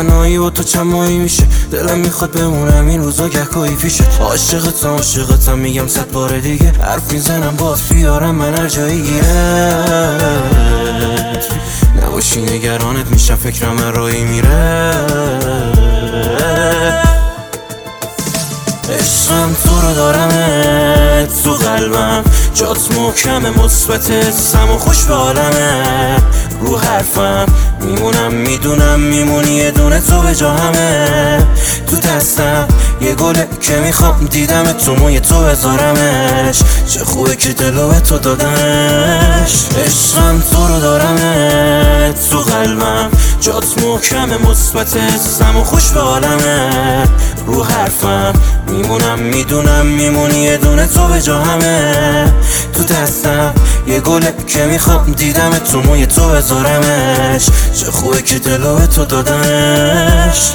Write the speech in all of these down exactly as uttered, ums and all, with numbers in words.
تنهایی و تو چند ماهی میشه دلم میخواد بمونم این روزا گهگاهی پیشه عاشقتم عاشقتم میگم صد بار دیگه حرف میزنم باز بیارم من هر جایی گیرت نباشی نگرانت میشم فکرم من راهی میره عشقم تو رو دارمت تو قلبم جات محکم مثبت حسم و خوش به عالمه رو حرفم میمونم میدونم میمونی یه دونه تو به جا همه تو دستم یه گله که میخوام دیدم تو موی تو بذارمش چه خوبه که دلو به تو دادمش عشقم تو رو دارمت تو قلبم جات محکم مثبت حسم و خوش به عالمه رو حرفم میمونم میدونم میمونی یه دونه تو به جا همه تو دستم یه گله که میخوام دیدم تو موی تو بذارمش چه خوبه که دلو به تو دادمش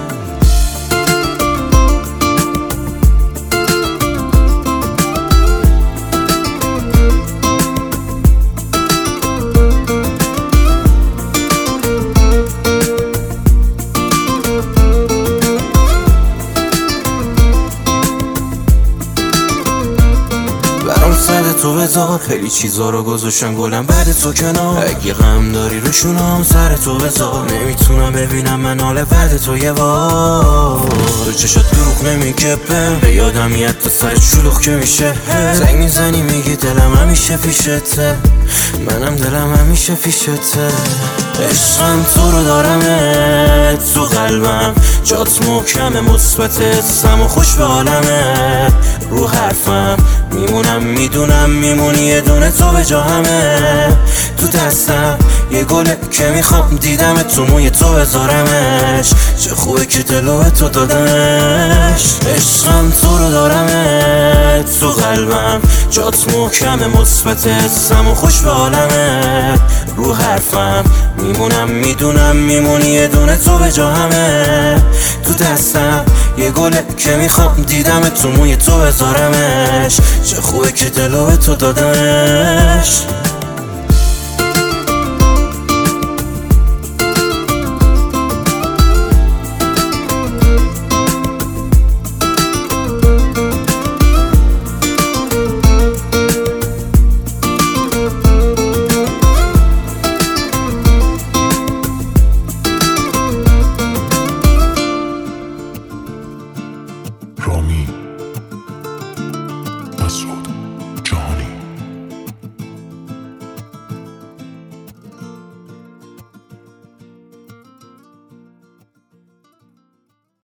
سر تو بذار خیلی چیزا رو گذاشتم گلم بعد تو کنار اگه غم داری روشونم سر تو بذار نمیتونم ببینم من حال بعد تو یه بار تو چشات دروغ نمیگه به یادم میاد تو سر شلوغ که میشه زنگ میزنی میگی دلم همیشه پیشته منم دلم همیشه پیشته عشقم تو رو دارمت تو قلبم جات محکم مثبت حسم و خوش به عالمه رو حرفم میمونم میدونم میمونی یه دونه تو به جا همه تو دستم یه گله که میخوام دیدم تو موی تو بذارمش چه خوبه که دلو به تو دادمش عشقم تو رو دارمت تو قلبم جات محکم مثبت حسم و خوش به عالمه رو حرفم میمونم میدونم میمونی یه دونه تو به جا همه تو دستم یه گله که میخوام دیدم تو موی تو بذارمش چه خوبه که دلو به تو دادمش